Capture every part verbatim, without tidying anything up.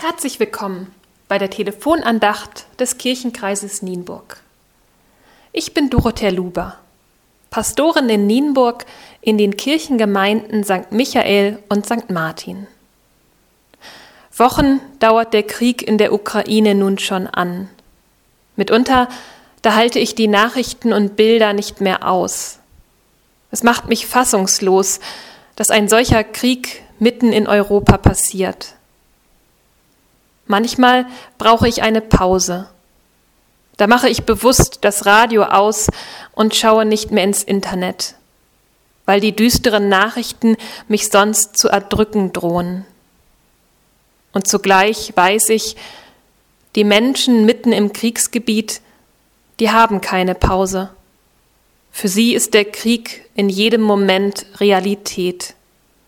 Herzlich willkommen bei der Telefonandacht des Kirchenkreises Nienburg. Ich bin Dorothea Luber, Pastorin in Nienburg in den Kirchengemeinden Sankt Michael und Sankt Martin. Wochen dauert der Krieg in der Ukraine nun schon an. Mitunter, da halte ich die Nachrichten und Bilder nicht mehr aus. Es macht mich fassungslos, dass ein solcher Krieg mitten in Europa passiert. Manchmal brauche ich eine Pause. Da mache ich bewusst das Radio aus und schaue nicht mehr ins Internet, weil die düsteren Nachrichten mich sonst zu erdrücken drohen. Und zugleich weiß ich, die Menschen mitten im Kriegsgebiet, die haben keine Pause. Für sie ist der Krieg in jedem Moment Realität.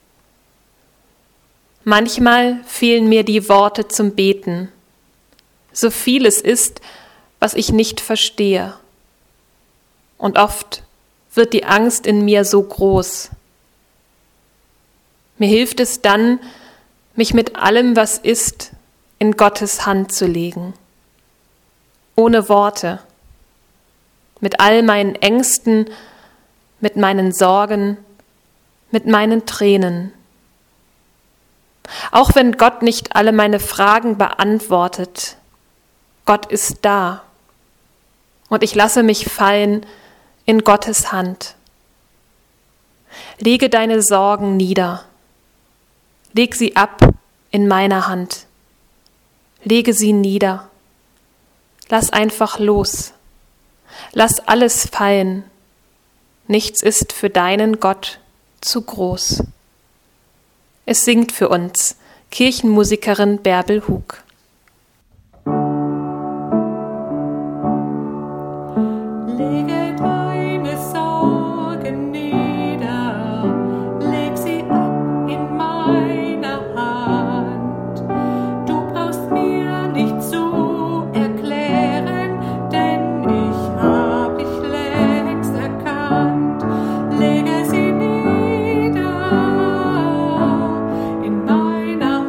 Manchmal fehlen mir die Worte zum Beten. So viel es ist, was ich nicht verstehe. Und oft wird die Angst in mir so groß. Mir hilft es dann, mich mit allem, was ist, in Gottes Hand zu legen. Ohne Worte. Mit all meinen Ängsten, mit meinen Sorgen, mit meinen Tränen. Auch wenn Gott nicht alle meine Fragen beantwortet, Gott ist da. Und ich lasse mich fallen in Gottes Hand. Lege deine Sorgen nieder. Leg sie ab in meiner Hand. Lege sie nieder. Lass einfach los. Lass alles fallen. Nichts ist für deinen Gott zu groß. Es singt für uns Kirchenmusikerin Bärbel Hug. Lege deine Sorgen nieder, leg sie ab in meiner Hand. Du brauchst mir nicht zu erklären, denn ich hab dich längst erkannt. Lege sie nieder in meiner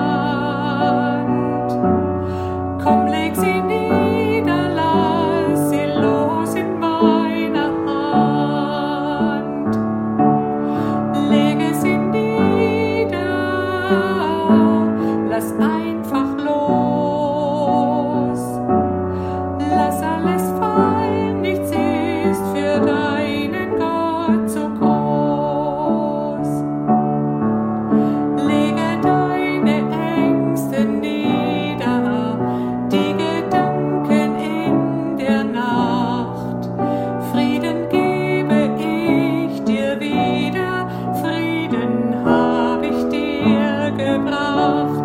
Hand. Komm, leg sie nieder, lass sie los in meiner Hand. Lege sie nieder, lass einfach los. Lass alles fallen, nichts ist für deinen Gott zu groß. Lege deine Ängste nieder, die Gedanken in der Nacht. Frieden gebe ich dir wieder, Frieden hab ich dir gebracht.